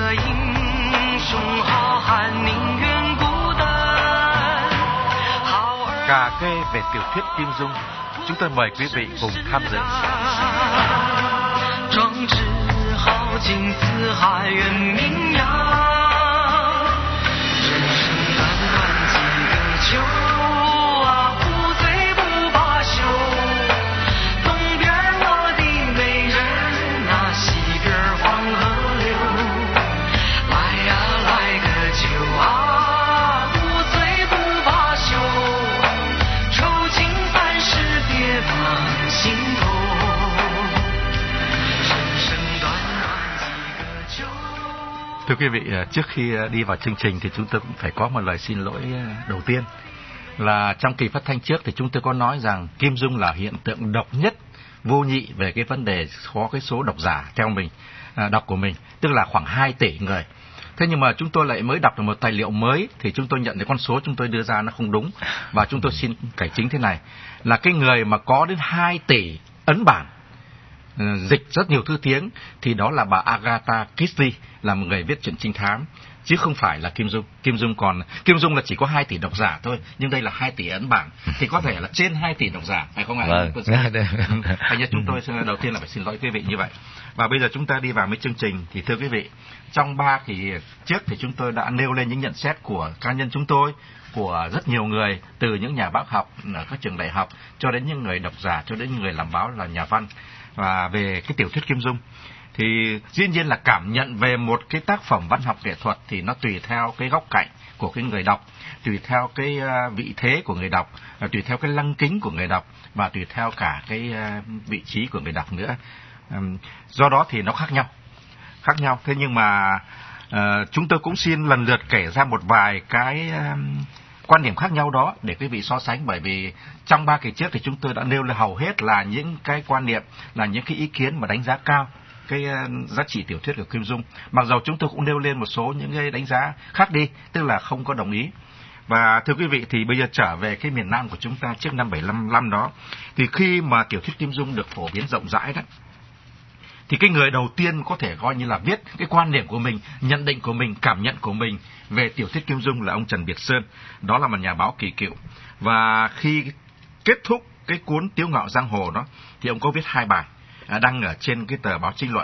Cà phê về tiểu thuyết Kim Dung, chúng tôi mời quý vị cùng tham dự. Thưa quý vị, trước khi đi vào chương trình thì chúng tôi cũng phải có một lời xin lỗi đầu tiên. Là trong kỳ phát thanh trước thì chúng tôi có nói rằng Kim Dung là hiện tượng độc nhất, vô nhị về cái vấn đề có cái số độc giả theo mình, đọc của mình, tức là khoảng 2 tỷ người. Thế nhưng mà chúng tôi lại mới đọc được một tài liệu mới thì chúng tôi nhận thấy con số chúng tôi đưa ra nó không đúng. Và chúng tôi xin cải chính thế này, là cái người mà có đến 2 tỷ ấn bản, dịch rất nhiều thứ tiếng, thì đó là bà Agatha Christie, là một người viết truyện trinh thám, chứ không phải là Kim Dung. Kim Dung là chỉ có 2 tỷ độc giả thôi, nhưng đây là 2 tỷ ấn bản, thì có thể là trên 2 tỷ độc giả, phải không ạ? Thành ra chúng tôi đầu tiên là phải xin lỗi quý vị như vậy. Và bây giờ chúng ta đi vào với chương trình. Thì thưa quý vị, trong 3 kỳ trước thì chúng tôi đã nêu lên những nhận xét của cá nhân chúng tôi, của rất nhiều người, từ những nhà bác học ở các trường đại học cho đến những người độc giả, cho đến những người làm báo là nhà văn, và về cái tiểu thuyết Kim Dung. Thì dĩ nhiên là cảm nhận về một cái tác phẩm văn học nghệ thuật thì nó tùy theo cái góc cạnh của cái người đọc, tùy theo cái vị thế của người đọc, tùy theo cái lăng kính của người đọc, và tùy theo cả cái vị trí của người đọc nữa. Do đó thì nó khác nhau. Thế nhưng mà chúng tôi cũng xin lần lượt kể ra một vài cái quan điểm khác nhau đó để quý vị so sánh, bởi vì trong 3 kỳ trước thì chúng tôi đã nêu lên hầu hết là những cái quan niệm, là những cái ý kiến mà đánh giá cao cái giá trị tiểu thuyết của Kim Dung. Mặc dù chúng tôi cũng nêu lên một số những cái đánh giá khác đi, tức là không có đồng ý. Và thưa quý vị, thì bây giờ trở về cái miền Nam của chúng ta trước năm 75 đó, thì khi mà tiểu thuyết Kim Dung được phổ biến rộng rãi đó, thì cái người đầu tiên có thể coi như là viết cái quan điểm của mình, nhận định của mình, cảm nhận của mình về tiểu thuyết Kim Dung là ông Trần Việt Sơn. Đó là một nhà báo kỳ cựu. Và khi kết thúc cái cuốn Tiếu Ngạo Giang Hồ đó, thì ông có viết 2 bài đăng ở trên cái tờ báo Chính Luận.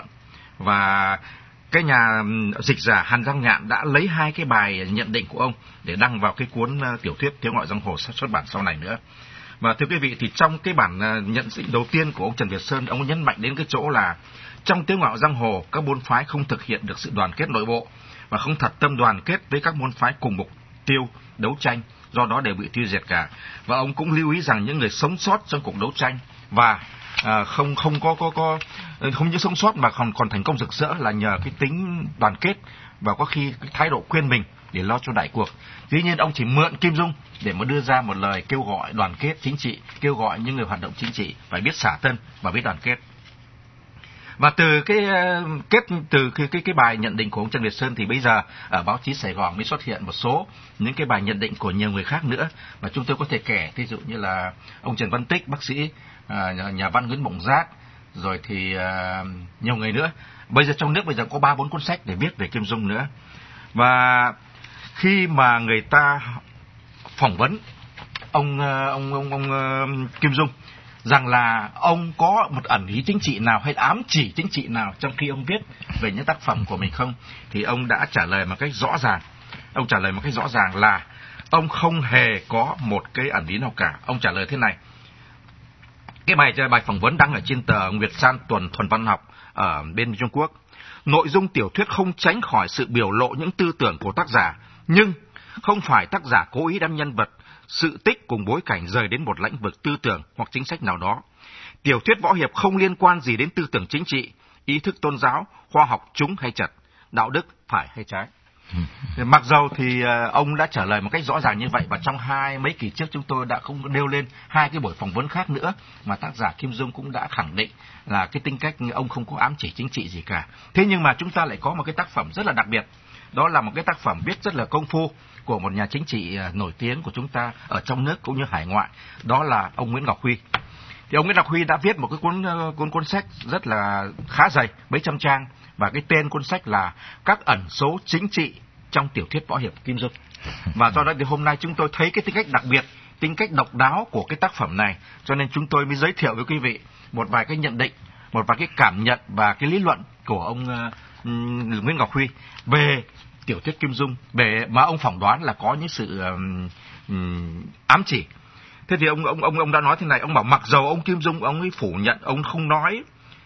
Và cái nhà dịch giả Hàn Giang Nhạn đã lấy 2 cái bài nhận định của ông để đăng vào cái cuốn tiểu thuyết Tiếu Ngạo Giang Hồ xuất bản sau này nữa. Và thưa quý vị, thì trong cái bản nhận định đầu tiên của ông Trần Việt Sơn, ông nhấn mạnh đến cái chỗ là trong Tiếu Ngạo Giang Hồ, các môn phái không thực hiện được sự đoàn kết nội bộ và không thật tâm đoàn kết với các môn phái cùng mục tiêu đấu tranh, do đó đều bị tiêu diệt cả. Và ông cũng lưu ý rằng những người sống sót trong cuộc đấu tranh và không những sống sót mà còn thành công rực rỡ là nhờ cái tính đoàn kết và có khi cái thái độ quên mình để lo cho đại cuộc. Tuy nhiên ông chỉ mượn Kim Dung để mà đưa ra một lời kêu gọi đoàn kết chính trị, kêu gọi những người hoạt động chính trị phải biết xả thân và biết đoàn kết. Và từ cái bài nhận định của ông Trần Việt Sơn thì bây giờ ở báo chí Sài Gòn mới xuất hiện một số những cái bài nhận định của nhiều người khác nữa, và chúng tôi có thể kể ví dụ như là ông Trần Văn Tích, bác sĩ, nhà văn Nguyễn Mộng Giác, rồi thì nhiều người nữa. Bây giờ trong nước bây giờ có 3-4 cuốn sách để viết về Kim Dung nữa. Và khi mà người ta phỏng vấn ông Kim Dung rằng là ông có một ẩn ý chính trị nào hay ám chỉ chính trị nào trong khi ông viết về những tác phẩm của mình không, thì ông đã trả lời một cách rõ ràng. Ông trả lời một cách rõ ràng là ông không hề có một cái ẩn ý nào cả. Ông trả lời thế này. Cái bài phỏng vấn đăng ở trên tờ Nguyệt San Thuần Văn Học ở bên Trung Quốc. Nội dung tiểu thuyết không tránh khỏi sự biểu lộ những tư tưởng của tác giả, nhưng không phải tác giả cố ý đem nhân vật, sự tích cùng bối cảnh rời đến một lĩnh vực tư tưởng hoặc chính sách nào đó. Tiểu thuyết võ hiệp không liên quan gì đến tư tưởng chính trị, ý thức tôn giáo, khoa học trúng hay chật, đạo đức phải hay trái. Mặc dầu thì ông đã trả lời một cách rõ ràng như vậy, và trong mấy kỳ trước chúng tôi đã không nêu lên 2 cái buổi phỏng vấn khác nữa mà tác giả Kim Dung cũng đã khẳng định là cái tính cách ông không có ám chỉ chính trị gì cả. Thế nhưng mà chúng ta lại có một cái tác phẩm rất là đặc biệt, đó là một cái tác phẩm viết rất là công phu của một nhà chính trị nổi tiếng của chúng ta ở trong nước cũng như hải ngoại, đó là ông Nguyễn Ngọc Huy. Thì ông Nguyễn Ngọc Huy đã viết một cái cuốn sách rất là khá dày, mấy trăm trang, và cái tên cuốn sách là Các ẩn số chính trị trong tiểu thuyết võ hiệp Kim Dung. Và do đó thì hôm nay chúng tôi thấy cái tính cách đặc biệt, tính cách độc đáo của cái tác phẩm này, cho nên chúng tôi mới giới thiệu với quý vị một vài cái nhận định, một vài cái cảm nhận và cái lý luận của ông Nguyễn Ngọc Huy về tiểu thuyết Kim Dung, về mà ông phỏng đoán là có những sự ám chỉ. Thế thì ông đã nói thế này, ông bảo mặc dầu ông Kim Dung ông ấy phủ nhận, ông không nói,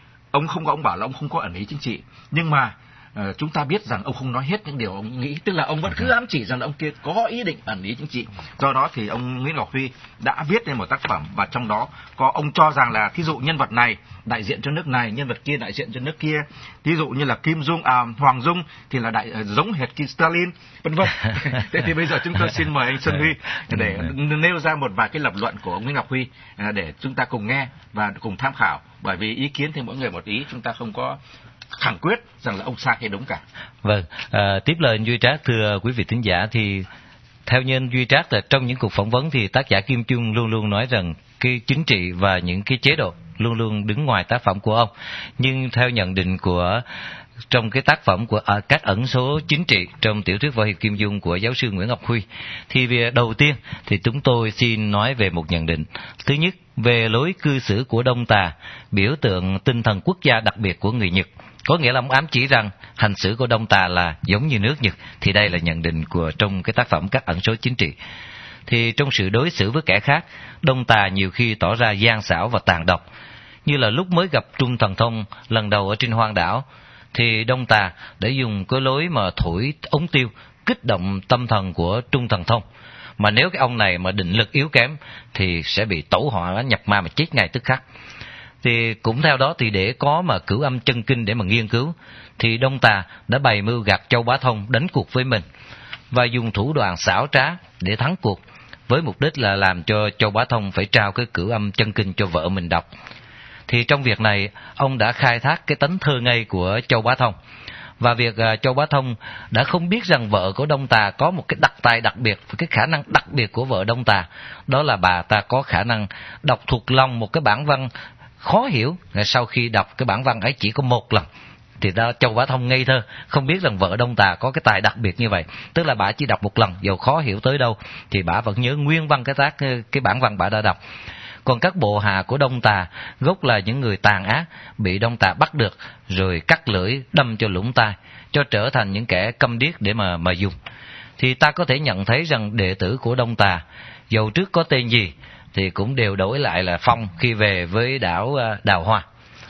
ông bảo là ông không có ẩn ý chính trị, nhưng mà chúng ta biết rằng ông không nói hết những điều ông nghĩ, tức là ông vẫn cứ ám chỉ rằng là ông kia có ý định ẩn ý chính trị. Do đó thì ông Nguyễn Ngọc Huy đã viết nên một tác phẩm, và trong đó có ông cho rằng là thí dụ nhân vật này đại diện cho nước này, nhân vật kia đại diện cho nước kia. Thí dụ như là Hoàng Dung thì là giống hệt Kim Stalin, vân vân. Thế thì bây giờ chúng tôi xin mời anh Xuân Huy để nêu ra một vài cái lập luận của ông Nguyễn Ngọc Huy để chúng ta cùng nghe và cùng tham khảo, bởi vì ý kiến thì mỗi người một ý, chúng ta không có khẳng quyết rằng là ông sai hay đúng cả. Vâng, tiếp lời anh Duy Trác, thưa quý vị thính giả, thì theo như anh Duy Trác là trong những cuộc phỏng vấn thì tác giả Kim Dung luôn luôn nói rằng cái chính trị và những cái chế độ luôn luôn đứng ngoài tác phẩm của ông. Nhưng theo nhận định của trong cái tác phẩm của Các ẩn số chính trị trong tiểu thuyết võ hiệp Kim Dung của giáo sư Nguyễn Ngọc Huy, thì về đầu tiên thì chúng tôi xin nói về một nhận định. Thứ nhất, về lối cư xử của Đông Tà, biểu tượng tinh thần quốc gia đặc biệt của người Nhật. Có nghĩa là ông ám chỉ rằng hành xử của Đông Tà là giống như nước Nhật. Thì đây là nhận định của trong cái tác phẩm Các ẩn số chính trị. Thì trong sự đối xử với kẻ khác, Đông Tà nhiều khi tỏ ra gian xảo và tàn độc. Như là lúc mới gặp Trung Thần Thông lần đầu ở trên hoang đảo, thì Đông Tà đã dùng cái lối mà thổi ống tiêu kích động tâm thần của Trung Thần Thông. Mà nếu cái ông này mà định lực yếu kém thì sẽ bị tẩu hỏa nhập ma mà chết ngay tức khắc. Thì cũng theo đó thì để có mà cửu âm chân kinh để mà nghiên cứu, thì Đông Tà đã bày mưu gạt Châu Bá Thông đánh cuộc với mình và dùng thủ đoạn xảo trá để thắng cuộc, với mục đích là làm cho Châu Bá Thông phải trao cái cửu âm chân kinh cho vợ mình đọc. Thì trong việc này, ông đã khai thác cái tánh thơ ngây của Châu Bá Thông. Và việc Châu Bá Thông đã không biết rằng vợ của Đông Tà có một cái đặc tài đặc biệt, cái khả năng đặc biệt của vợ Đông Tà, đó là bà ta có khả năng đọc thuộc lòng một cái bản văn khó hiểu. Sau khi đọc cái bản văn ấy chỉ có một lần, thì Châu Bá Thông ngây thơ, không biết rằng vợ Đông Tà có cái tài đặc biệt như vậy. Tức là bà chỉ đọc một lần, dầu khó hiểu tới đâu thì bà vẫn nhớ nguyên văn cái bản văn bà đã đọc. Còn các bộ hạ của Đông Tà gốc là những người tàn ác, bị Đông Tà bắt được rồi cắt lưỡi đâm cho lũng tai, cho trở thành những kẻ câm điếc để mà dùng. Thì ta có thể nhận thấy rằng đệ tử của Đông Tà, dầu trước có tên gì thì cũng đều đổi lại là Phong khi về với đảo Đào Hoa.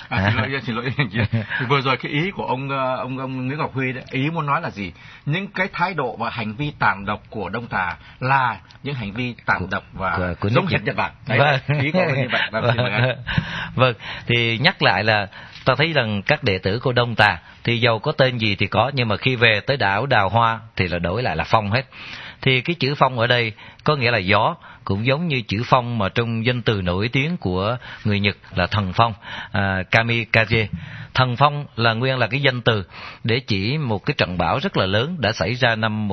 Xin lỗi. Thì vừa rồi cái ý của ông Nguyễn Ngọc Huy đấy, ý muốn nói là gì? Những cái thái độ và hành vi tàn độc của Đông Tà là những hành vi tàn độc và giống hệt Nhật Bản. Đấy, ý của ông như vậy. Vâng, thì nhắc lại là ta thấy rằng các đệ tử của Đông Tà thì dầu có tên gì thì có, nhưng mà khi về tới đảo Đào Hoa thì là đổi lại là Phong hết. Thì cái chữ Phong ở đây có nghĩa là gió, cũng giống như chữ Phong mà trong danh từ nổi tiếng của người Nhật là thần phong, kamikaze. Thần phong là nguyên là cái danh từ để chỉ một cái trận bão rất là lớn đã xảy ra năm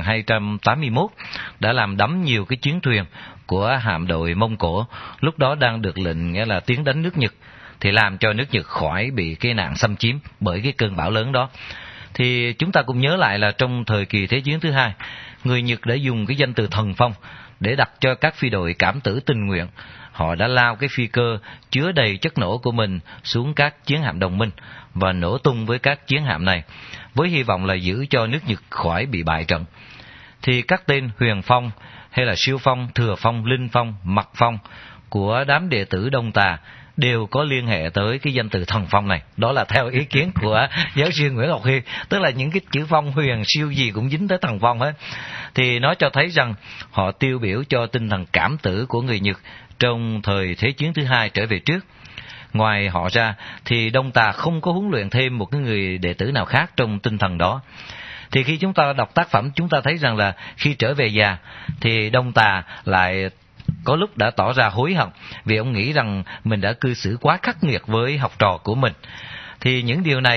1281, đã làm đắm nhiều cái chiến thuyền của hạm đội Mông Cổ, lúc đó đang được lệnh nghĩa là tiến đánh nước Nhật, thì làm cho nước Nhật khỏi bị cái nạn xâm chiếm bởi cái cơn bão lớn đó. Thì chúng ta cũng nhớ lại là trong thời kỳ Thế chiến thứ hai, người Nhật đã dùng cái danh từ thần phong để đặt cho các phi đội cảm tử tình nguyện. Họ đã lao cái phi cơ chứa đầy chất nổ của mình xuống các chiến hạm đồng minh và nổ tung với các chiến hạm này, với hy vọng là giữ cho nước Nhật khỏi bị bại trận. Thì các tên Huyền Phong hay là Siêu Phong, Thừa Phong, Linh Phong, Mật Phong của đám đệ tử Đông Tà đều có liên hệ tới cái danh từ thần phong này. Đó là theo ý kiến của giáo sư Nguyễn Ngọc Huy, tức là những cái chữ phong, huyền, siêu gì cũng dính tới thần phong hết. Thì nó cho thấy rằng họ tiêu biểu cho tinh thần cảm tử của người Nhật trong thời Thế chiến thứ hai trở về trước. Ngoài họ ra thì Đông Tà không có huấn luyện thêm một cái người đệ tử nào khác trong tinh thần đó. Thì khi chúng ta đọc tác phẩm, chúng ta thấy rằng là khi trở về già thì Đông Tà lại có lúc đã tỏ ra hối hận vì ông nghĩ rằng mình đã cư xử quá khắc nghiệt với học trò của mình. Thì những điều này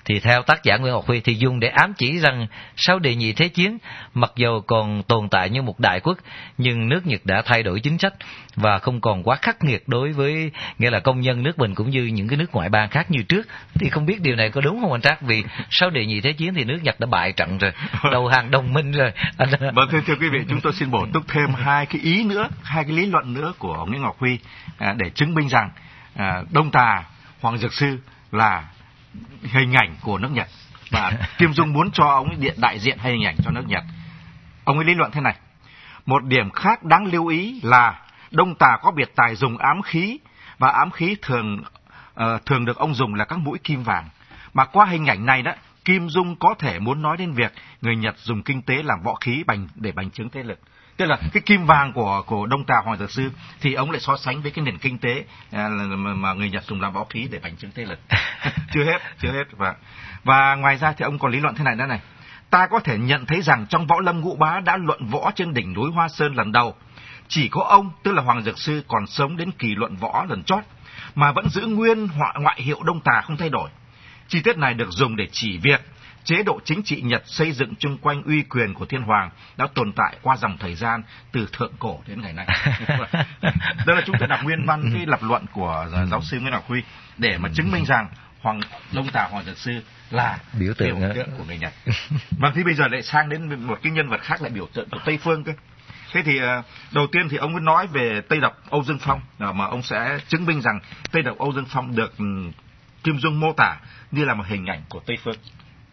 Thì theo tác giả Nguyễn Ngọc Huy thì dùng để ám chỉ rằng sau đệ nhị thế chiến, mặc dầu còn tồn tại như một đại quốc, nhưng nước Nhật đã thay đổi chính sách và không còn quá khắc nghiệt đối với nghĩa là công dân nước mình cũng như những cái nước ngoại bang khác như trước. Thì không biết điều này có đúng không anh Trác? Vì sau đệ nhị thế chiến thì nước Nhật đã bại trận rồi, đầu hàng đồng minh rồi. Vâng, thưa quý vị, chúng tôi xin bổ túc thêm hai cái lý luận nữa của Nguyễn Ngọc Huy để chứng minh rằng Đông Tà Hoàng Dược Sư là hình ảnh của nước Nhật và Kim Dung muốn cho ông ấy đại diện hay hình ảnh cho nước Nhật. Ông ấy lý luận thế này: một điểm khác đáng lưu ý là Đông Tà có biệt tài dùng ám khí, và ám khí thường được ông dùng là các mũi kim vàng. Mà qua hình ảnh này đó, Kim Dung có thể muốn nói đến việc người Nhật dùng kinh tế làm võ khí để bành trướng thế lực. Tức là cái kim vàng của Đông Tà Hoàng Dược Sư thì ông lại so sánh với cái nền kinh tế mà người Nhật dùng làm võ khí để bành trướng thế lực. Chưa hết. Và ngoài ra thì ông còn lý luận thế này đó này: ta có thể nhận thấy rằng trong võ lâm Ngũ Bá đã luận võ trên đỉnh núi Hoa Sơn lần đầu, chỉ có ông tức là Hoàng Dược Sư còn sống đến kỳ luận võ lần chót mà vẫn giữ nguyên ngoại hiệu Đông Tà không thay đổi. Chi tiết này được dùng để chỉ việc chế độ chính trị Nhật xây dựng chung quanh uy quyền của Thiên Hoàng đã tồn tại qua dòng thời gian từ thượng cổ đến ngày nay. Đây là chúng tôi đọc nguyên văn cái lập luận của giáo sư Nguyễn Ngọc Huy để mà chứng minh rằng Đông Tà Hoàng Dược Sư là biểu tượng của người Nhật. Vâng, thì bây giờ lại sang đến một cái nhân vật khác, lại biểu tượng của Tây phương cơ. Thế thì đầu tiên thì ông mới nói về Tây độc Âu Dương Phong, mà ông sẽ chứng minh rằng Tây độc Âu Dương Phong được Kim Dung mô tả như là một hình ảnh của Tây phương.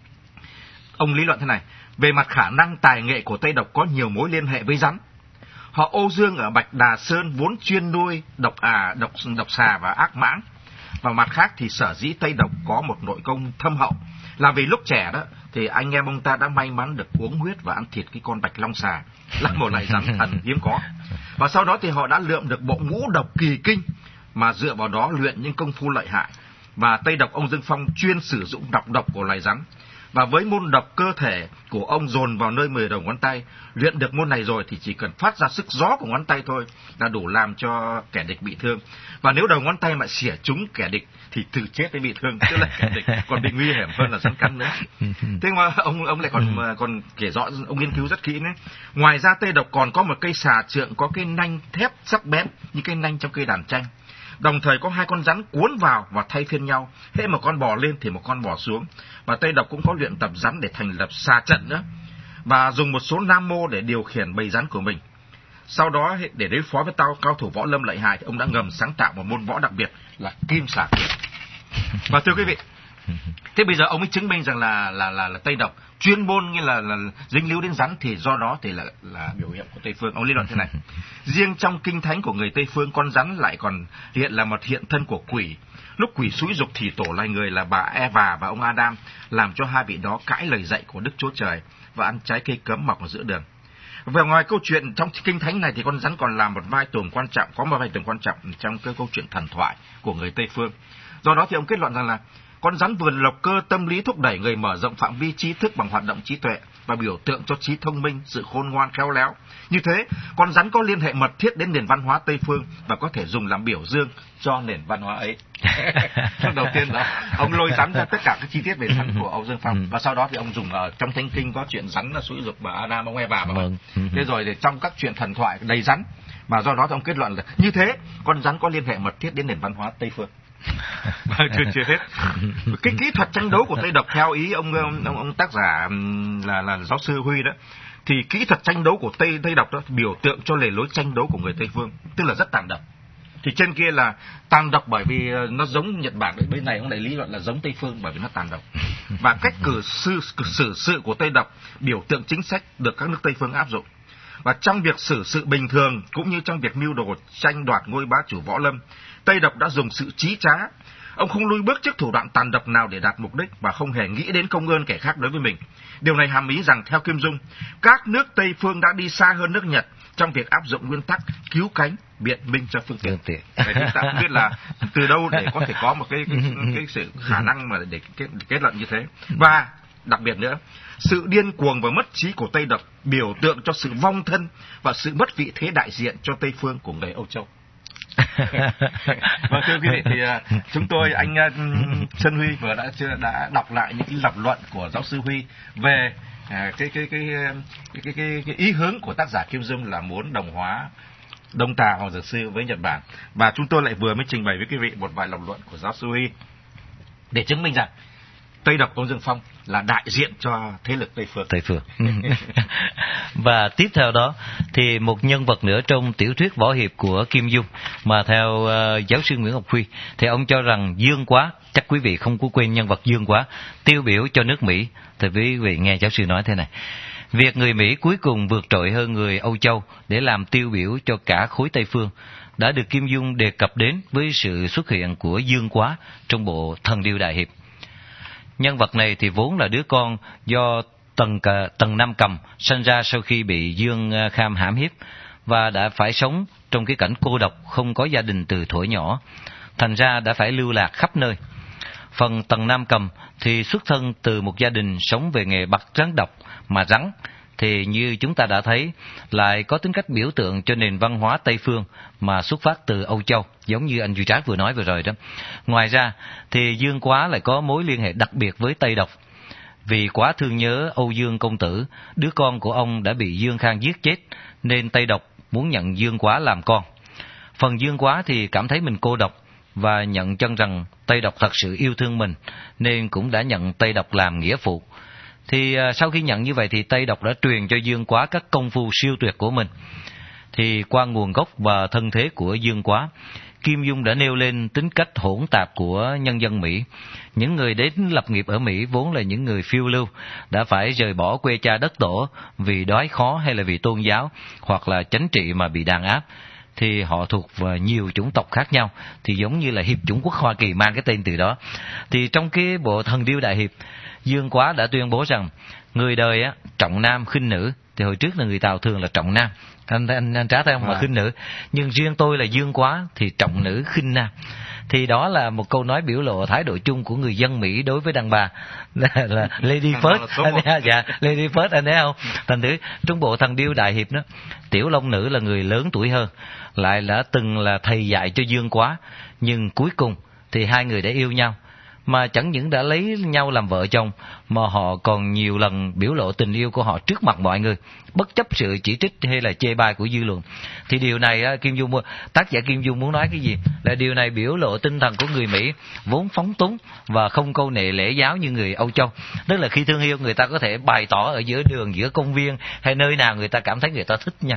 Ông lý luận thế này: về mặt khả năng tài nghệ của Tây độc có nhiều mối liên hệ với rắn. Họ Âu Dương ở Bạch Đà Sơn vốn chuyên nuôi độc xà và ác mãng. Và mặt khác thì sở dĩ Tây độc có một nội công thâm hậu là vì lúc trẻ đó thì anh em ông ta đã may mắn được uống huyết và ăn thịt cái con bạch long xà, là một loại rắn thần hiếm có. Và sau đó thì họ đã lượm được bộ ngũ độc kỳ kinh mà dựa vào đó luyện những công phu lợi hại. Và Tây độc Âu Dương Phong chuyên sử dụng độc của loài rắn. Và với môn độc cơ thể của ông dồn vào nơi 10 đầu ngón tay, luyện được môn này rồi thì chỉ cần phát ra sức gió của ngón tay thôi là đủ làm cho kẻ địch bị thương. Và nếu đầu ngón tay mà xỉa trúng kẻ địch thì từ chết đến bị thương, tức là kẻ địch còn bị nguy hiểm hơn là rắn cắn nữa. Thế mà ông lại còn kể rõ, ông nghiên cứu rất kỹ nữa. Ngoài ra Tây độc còn có một cây xà trượng có cái nanh thép sắc bén như cây nanh trong cây đàn tranh. Đồng thời có hai con rắn cuốn vào và thay phiên nhau, hễ một con bò lên thì một con bò xuống. Và Tây độc cũng có luyện tập rắn để thành lập xà trận nữa, và dùng một số nam mô để điều khiển bầy rắn của mình. Sau đó để đối phó với cao thủ võ lâm lợi hại thì ông đã ngầm sáng tạo một môn võ đặc biệt là Kim Xà Quyền. Và thưa quý vị, thế bây giờ ông ấy chứng minh rằng là Tây độc chuyên môn như là dính líu đến rắn, thì do đó thì là biểu hiện của Tây phương. Ông lý luận thế này: riêng trong kinh thánh của người Tây phương, con rắn lại còn hiện là một hiện thân của quỷ. Lúc quỷ xúi giục thì tổ loài người là bà Eva và ông Adam làm cho hai vị đó cãi lời dạy của Đức Chúa Trời và ăn trái cây cấm mọc ở giữa đường. Về ngoài câu chuyện trong kinh thánh này thì con rắn còn làm một vai trò quan trọng trong cái câu chuyện thần thoại của người Tây phương. Do đó thì ông kết luận rằng là con rắn vừa lộc cơ tâm lý, thúc đẩy người mở rộng phạm vi trí thức bằng hoạt động trí tuệ và biểu tượng cho trí thông minh, sự khôn ngoan khéo léo. Như thế, con rắn có liên hệ mật thiết đến nền văn hóa Tây phương và có thể dùng làm biểu dương cho nền văn hóa ấy. Đầu tiên là ông lôi rắn ra tất cả các chi tiết về rắn của Âu Dương Phong, và sau đó thì ông dùng ở trong Thánh Kinh có chuyện rắn là xúi giục bà Adam ông Eva mà. Thế rồi thì trong các chuyện thần thoại đầy rắn, mà do đó thì ông kết luận là như thế con rắn có liên hệ mật thiết đến nền văn hóa Tây phương. Chưa hết. Cái kỹ thuật tranh đấu của Tây độc theo ý ông tác giả là giáo sư Huy đó, thì kỹ thuật tranh đấu của Tây độc đó biểu tượng cho lề lối tranh đấu của người Tây phương, tức là rất tàn độc. Thì trên kia là tàn độc bởi vì nó giống Nhật Bản, bên này ông lại lý luận là giống Tây phương bởi vì nó tàn độc. Và cách xử sự của Tây độc biểu tượng chính sách được các nước Tây phương áp dụng. Và trong việc xử sự bình thường cũng như trong việc mưu đồ tranh đoạt ngôi bá chủ võ lâm, Tây độc đã dùng sự trí trá. Ông không lùi bước trước thủ đoạn tàn độc nào để đạt mục đích và không hề nghĩ đến công ơn kẻ khác đối với mình. Điều này hàm ý rằng theo Kim Dung, các nước Tây phương đã đi xa hơn nước Nhật trong việc áp dụng nguyên tắc cứu cánh biện minh cho phương tiện. Chúng ta không biết là từ đâu để có thể có một cái sự khả năng mà để kết luận như thế. Và đặc biệt nữa, sự điên cuồng và mất trí của Tây độc biểu tượng cho sự vong thân và sự mất vị thế đại diện cho Tây phương của người Âu Châu. Vâng, thưa quý vị, thì chúng tôi, anh Sơn Huy vừa đã đọc lại những cái lập luận của giáo sư Huy về cái ý hướng của tác giả Kim Dung là muốn đồng hóa Đông Tà Hoàng Dược Sư với Nhật Bản. Và chúng tôi lại vừa mới trình bày với quý vị một vài lập luận của giáo sư Huy để chứng minh rằng Tây độc Âu Dương Phong là đại diện cho thế lực Tây phương. Và tiếp theo đó thì một nhân vật nữa trong tiểu thuyết võ hiệp của Kim Dung mà theo giáo sư Nguyễn Ngọc Huy thì ông cho rằng Dương Quá, chắc quý vị không có quên nhân vật Dương Quá, tiêu biểu cho nước Mỹ. Thì quý vị nghe giáo sư nói thế này: việc người Mỹ cuối cùng vượt trội hơn người Âu Châu để làm tiêu biểu cho cả khối Tây phương đã được Kim Dung đề cập đến với sự xuất hiện của Dương Quá trong bộ Thần Điêu Đại Hiệp. Nhân vật này thì vốn là đứa con do Tần Nam Cầm sinh ra sau khi bị Dương Kham hãm hiếp và đã phải sống trong cái cảnh cô độc, không có gia đình từ thuở nhỏ, thành ra đã phải lưu lạc khắp nơi. Phần Tần Nam Cầm thì xuất thân từ một gia đình sống về nghề bắt rắn độc, mà rắn thì như chúng ta đã thấy lại có tính cách biểu tượng cho nền văn hóa Tây phương mà xuất phát từ Âu Châu, giống như anh Duy Trác vừa nói vừa rồi đó. Ngoài ra thì Dương Quá lại có mối liên hệ đặc biệt với Tây độc, vì quá thương nhớ Âu Dương công tử, đứa con của ông đã bị Dương Khang giết chết, nên Tây độc muốn nhận Dương Quá làm con. Phần Dương Quá thì cảm thấy mình cô độc và nhận chân rằng Tây độc thật sự yêu thương mình, nên cũng đã nhận Tây độc làm nghĩa phụ. Thì sau khi nhận như vậy thì Tây độc đã truyền cho Dương Quá các công phu siêu tuyệt của mình. Thì qua nguồn gốc và thân thế của Dương Quá, Kim Dung đã nêu lên tính cách hỗn tạp của nhân dân Mỹ. Những người đến lập nghiệp ở Mỹ vốn là những người phiêu lưu, đã phải rời bỏ quê cha đất tổ vì đói khó hay là vì tôn giáo hoặc là chính trị mà bị đàn áp. Thì họ thuộc vào nhiều chủng tộc khác nhau, thì giống như là Hiệp chủng quốc Hoa Kỳ mang cái tên từ đó. Thì trong cái bộ Thần Điêu Đại Hiệp, Dương Quá đã tuyên bố rằng người đời á trọng nam khinh nữ. Thì hồi trước là người Tàu thường là trọng nam, anh Trác thấy không, mà khinh nữ. Nhưng riêng tôi là Dương Quá thì trọng nữ khinh nam. Thì đó là một câu nói biểu lộ thái độ chung của người dân Mỹ đối với đàn bà là Lady First. Dạ, Lady First, anh thấy không? Thành thử trong bộ Thần Điêu Đại Hiệp đó, Tiểu Long Nữ là người lớn tuổi hơn, lại đã từng là thầy dạy cho Dương Quá, nhưng cuối cùng thì hai người đã yêu nhau. Mà chẳng những đã lấy nhau làm vợ chồng, mà họ còn nhiều lần biểu lộ tình yêu của họ trước mặt mọi người, bất chấp sự chỉ trích hay là chê bai của dư luận. Thì điều này tác giả Kim Dung muốn nói cái gì? Là điều này biểu lộ tinh thần của người Mỹ vốn phóng túng và không câu nệ lễ giáo như người Âu Châu. Tức là khi thương yêu, người ta có thể bày tỏ ở giữa đường, giữa công viên hay nơi nào người ta cảm thấy người ta thích nha.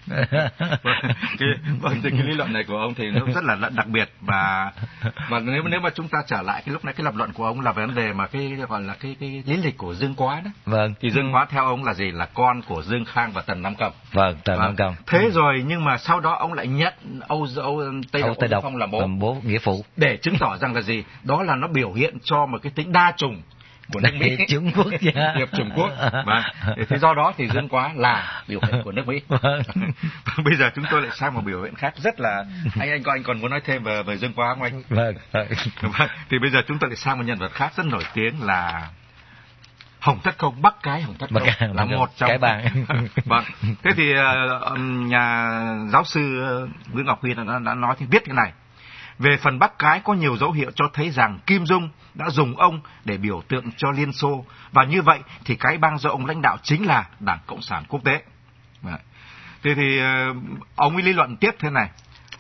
cái lý luận này của ông thì nó rất là đặc biệt, và nếu mà chúng ta trở lại cái lúc nãy, cái lập luận của ông là về vấn đề mà cái gọi là cái lý lịch của Dương Quá đó. Vâng. Thì Dương Quá theo ông là gì? Là con của Dương Khang và Tần Nam Cầm. Vâng, Tần Nam Cầm. Thế rồi nhưng mà sau đó ông lại nhận Tây độc Phong làm bố nghĩa phụ, để chứng tỏ rằng là gì? Đó là nó biểu hiện cho một cái tính đa chủng của nước Mỹ, Trung Quốc, Hiệp Trung Quốc. Thế do đó thì Dương Quá là biểu hiện của nước Mỹ. Bây giờ chúng tôi lại sang một biểu hiện khác rất là anh còn muốn nói thêm về Dương Quá không anh? Vâng. Thì bây giờ chúng tôi lại sang một nhân vật khác rất nổi tiếng là Hồng Thất Công, Bắc Cái Hồng Thất Công, là một trong cái bang. Vâng. Thế thì nhà giáo sư Nguyễn Ngọc Huy đã nói thì viết cái này: về phần Bắc Cái có nhiều dấu hiệu cho thấy rằng Kim Dung đã dùng ông để biểu tượng cho Liên Xô, và như vậy thì cái bang do ông lãnh đạo chính là Đảng Cộng sản Quốc tế. Thế thì ông ấy lý luận thế này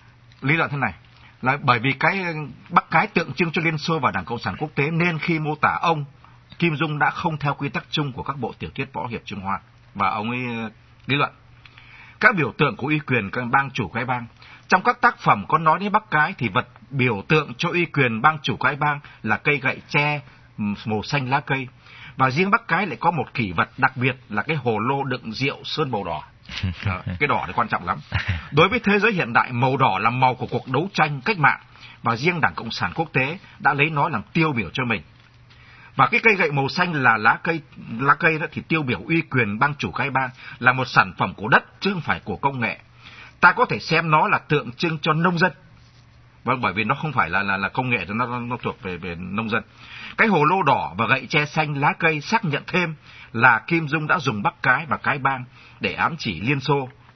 là bởi vì cái Bắc Cái tượng trưng cho Liên Xô và Đảng Cộng sản Quốc tế, nên khi mô tả ông, Kim Dung đã không theo quy tắc chung của các bộ tiểu thuyết võ hiệp Trung Hoa. Và ông ấy lý luận các biểu tượng của uy quyền các bang chủ cái bang. Trong các tác phẩm có nói đến Bắc Cái thì vật biểu tượng cho uy quyền bang chủ cái bang là cây gậy tre màu xanh lá cây. Và riêng Bắc Cái lại có một kỷ vật đặc biệt là cái hồ lô đựng rượu sơn màu đỏ. Cái đỏ thì quan trọng lắm. Đối với thế giới hiện đại, màu đỏ là màu của cuộc đấu tranh cách mạng, và riêng Đảng Cộng sản Quốc tế đã lấy nó làm tiêu biểu cho mình. Và cái cây gậy màu xanh là lá cây đó thì tiêu biểu uy quyền bang chủ cái bang, là một sản phẩm của đất chứ không phải của công nghệ. Ta có thể xem nó là tượng trưng cho nông dân. Vâng, bởi vì nó không phải là công nghệ, nó thuộc về nông dân. Cái hồ lô đỏ và gậy tre xanh lá cây xác nhận thêm là Kim Dung đã dùng Bắc Cái và cái bang để ám chỉ Liên Xô,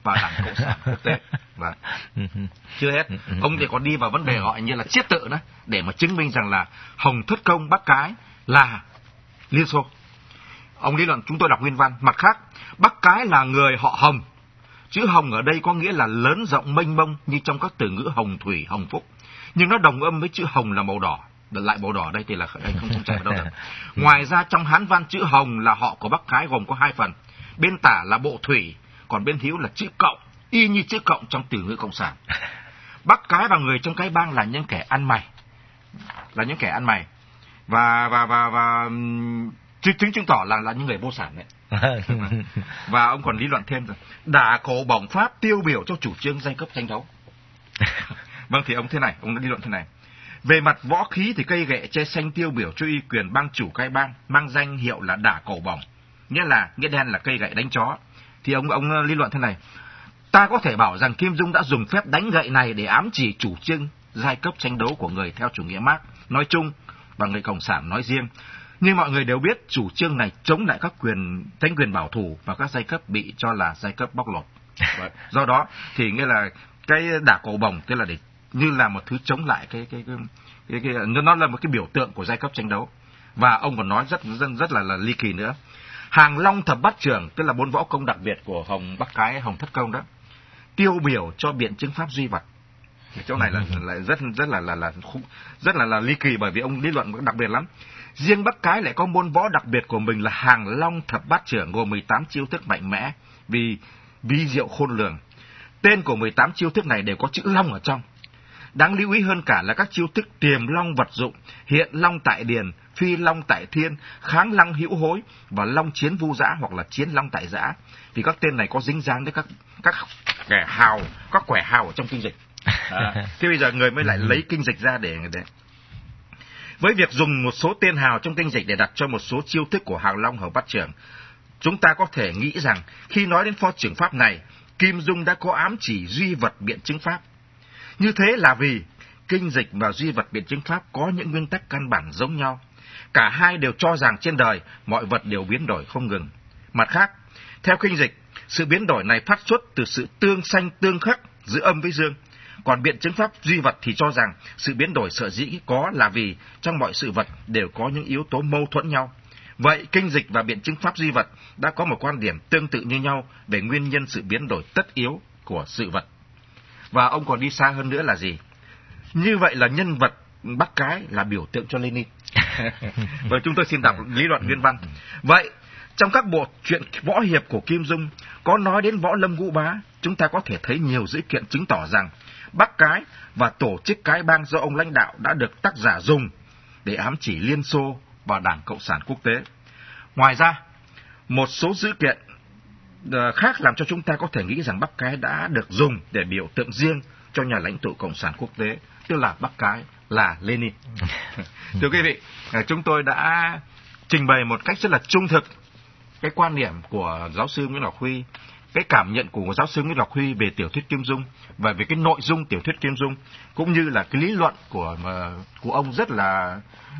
và Đảng Cộng sản Quốc tế. Và chưa hết, ông thì còn đi vào vấn đề gọi như là chiết tự đó, để mà chứng minh rằng là Hồng Thất Công Bắc Cái là Liên Xô. Ông lý luận, chúng tôi đọc nguyên văn. Mặt khác, Bắc Cái là người họ Hồng. Chữ Hồng ở đây có nghĩa là lớn rộng mênh mông như trong các từ ngữ hồng thủy, hồng phúc, nhưng nó đồng âm với chữ hồng là màu đỏ. Lại màu đỏ đây thì là anh không chạy vào đâu được. Ngoài ra trong Hán văn, chữ Hồng là họ của Bắc Cái gồm có hai phần. Bên tả là bộ thủy, còn bên hữu là chữ cộng, y như chữ cộng trong từ ngữ cộng sản. Bắc Cái và người trong cái bang là những kẻ ăn mày, và chứng tỏ là những người vô sản đấy. Và ông còn lý luận thêm rằng đả cổ bổng Pháp tiêu biểu cho chủ trương giai cấp tranh đấu. Vâng, thì ông đã lý luận thế này. Về mặt võ khí thì cây gậy che xanh tiêu biểu cho uy quyền bang chủ cái bang, mang danh hiệu là đả cổ bổng, nghĩa đen là cây gậy đánh chó. Thì ông lý luận thế này: ta có thể bảo rằng Kim Dung đã dùng phép đánh gậy này để ám chỉ chủ trương giai cấp tranh đấu của người theo chủ nghĩa Mác nói chung và người cộng sản nói riêng. Nhưng mọi người đều biết chủ trương này chống lại các tranh quyền bảo thủ và các giai cấp bị cho là giai cấp bóc lột. Do đó thì nghĩa là cái đả cổ bổng tức là để như là một thứ chống lại nó là một cái biểu tượng của giai cấp tranh đấu. Và ông còn nói rất là ly kỳ nữa. Hàng Long Thập Bát Trưởng, tức là 4 võ công đặc biệt của Hồng Bắc Cái, Hồng Thất Công đó, tiêu biểu cho biện chứng pháp duy vật. Chỗ này là rất là ly kỳ, bởi vì ông lý luận đặc biệt lắm. Riêng Bắc Cái lại có môn võ đặc biệt của mình là Hàng Long Thập Bát Trưởng, gồm 18 chiêu thức mạnh mẽ vì vi diệu khôn lường. Tên của 18 chiêu thức này đều có chữ long ở trong. Đáng lưu ý hơn cả là các chiêu thức tiềm long vật dụng, hiện long tại điền, phi long tại thiên, kháng long hữu hối và long chiến vu dã hoặc là chiến long tại dã. Vì các tên này có dính dáng đến các quẻ hào ở trong kinh dịch. Thế bây giờ người mới lại lấy kinh dịch ra để với việc dùng một số tên hào trong kinh dịch để đặt cho một số chiêu thức của Hàng Long Hồng Bát Trưởng, chúng ta có thể nghĩ rằng khi nói đến pho trưởng pháp này, Kim Dung đã có ám chỉ duy vật biện chứng pháp. Như thế là vì kinh dịch và duy vật biện chứng pháp có những nguyên tắc căn bản giống nhau. Cả hai đều cho rằng trên đời mọi vật đều biến đổi không ngừng. Mặt khác, theo kinh dịch, sự biến đổi này phát xuất từ sự tương sanh tương khắc giữa âm với dương. Còn biện chứng pháp duy vật thì cho rằng sự biến đổi sở dĩ có là vì trong mọi sự vật đều có những yếu tố mâu thuẫn nhau. Vậy kinh dịch và biện chứng pháp duy vật đã có một quan điểm tương tự như nhau về nguyên nhân sự biến đổi tất yếu của sự vật. Và ông còn đi xa hơn nữa là gì? Như vậy là nhân vật Bắc Cái là biểu tượng cho Lenin. Và chúng tôi xin đọc lý luận nguyên văn. Vậy, trong các bộ truyện võ hiệp của Kim Dung có nói đến võ lâm ngũ bá, chúng ta có thể thấy nhiều dữ kiện chứng tỏ rằng Bắc Cái và tổ chức cái bang do ông lãnh đạo đã được tác giả dùng để ám chỉ Liên Xô và Đảng Cộng sản Quốc tế. Ngoài ra, một số dữ kiện khác làm cho chúng ta có thể nghĩ rằng Bắc Cái đã được dùng để biểu tượng riêng cho nhà lãnh tụ Cộng sản Quốc tế, tức là Bắc Cái là Lenin. Thưa quý vị, chúng tôi đã trình bày một cách rất là trung thực cái quan điểm của giáo sư Nguyễn Ngọc Huy, cái cảm nhận của giáo sư Nguyễn Ngọc Huy về tiểu thuyết Kim Dung và về cái nội dung tiểu thuyết Kim Dung, cũng như là cái lý luận của ông rất là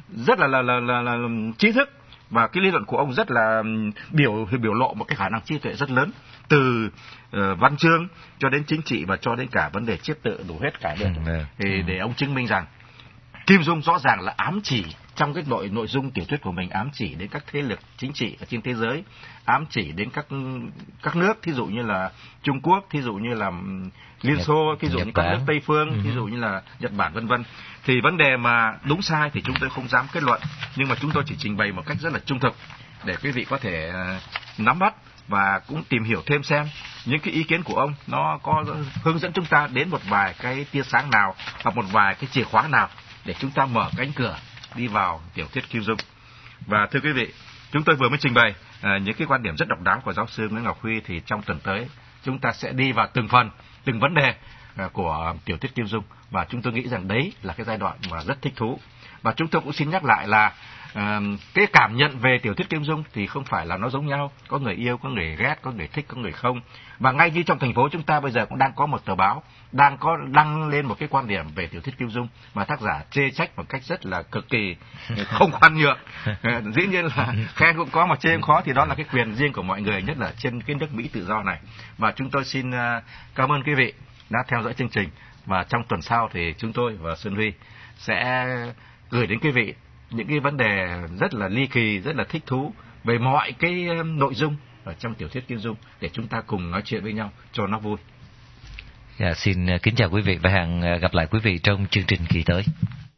trí thức, và cái lý luận của ông rất là biểu lộ một cái khả năng trí tuệ rất lớn, từ văn chương cho đến chính trị và cho đến cả vấn đề chiết tự đủ hết cả được. Thì để ông chứng minh rằng Kim Dung rõ ràng là ám chỉ trong cái nội dung tiểu thuyết của mình, ám chỉ đến các thế lực chính trị ở trên thế giới, ám chỉ đến các nước, thí dụ như là Trung Quốc, thí dụ như là Liên Xô, thí dụ như các nước Tây phương, thí dụ như là Nhật Bản, vân vân. Thì vấn đề mà đúng sai thì chúng tôi không dám kết luận, nhưng mà chúng tôi chỉ trình bày một cách rất là trung thực để quý vị có thể nắm bắt và cũng tìm hiểu thêm xem những cái ý kiến của ông nó có hướng dẫn chúng ta đến một vài cái tia sáng nào hoặc một vài cái chìa khóa nào để chúng ta mở cánh cửa đi vào tiểu thuyết Kim Dung. Và thưa quý vị, chúng tôi vừa mới trình bày những cái quan điểm rất độc đáo của giáo sư Nguyễn Ngọc Huy, thì trong tuần tới chúng ta sẽ đi vào từng vấn đề của tiểu thuyết Kim Dung, và chúng tôi nghĩ rằng đấy là cái giai đoạn mà rất thích thú. Và chúng tôi cũng xin nhắc lại là cái cảm nhận về tiểu thuyết Kim Dung thì không phải là nó giống nhau, có người yêu, có người ghét, có người thích, có người không. Và ngay như trong thành phố chúng ta bây giờ cũng đang có một tờ báo đang có đăng lên một cái quan điểm về tiểu thuyết Kim Dung mà tác giả chê trách một cách rất là cực kỳ không khoan nhượng. Dĩ nhiên là khen cũng có mà chê cũng khó, thì đó là cái quyền riêng của mọi người, nhất là trên cái nước Mỹ tự do này. Và chúng tôi xin cảm ơn quý vị đã theo dõi chương trình, và trong tuần sau thì chúng tôi và Xuân Huy sẽ gửi đến quý vị những cái vấn đề rất là ly kỳ, rất là thích thú về mọi cái nội dung ở trong tiểu thuyết Kim Dung để chúng ta cùng nói chuyện với nhau cho nó vui. Dạ, xin kính chào quý vị và hẹn gặp lại quý vị trong chương trình kỳ tới.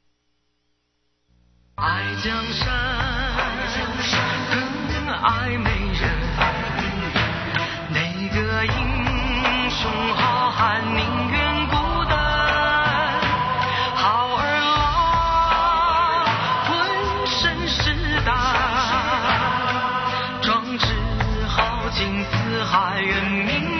Ai江山更爱美人，哪个英雄好汉宁愿孤单？好儿郎浑身是胆，壮志豪情四海远名。